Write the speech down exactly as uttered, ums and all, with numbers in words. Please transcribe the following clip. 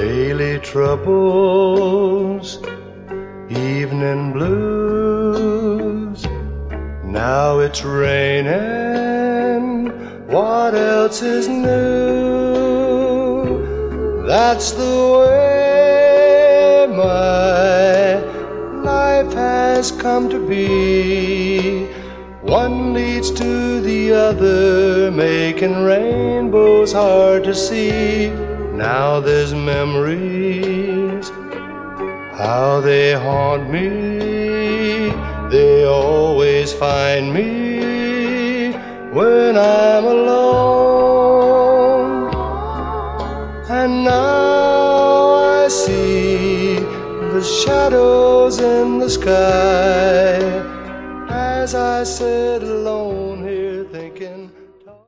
daily troubles, evening blues. Now it's raining, what else is new? That's the way my life has come to be. One leads to the other, making rainbows hard to see. Now there's memories, how they haunt me. They always find me when I'm alone. And now I see the shadows in the sky as I sit alone here thinking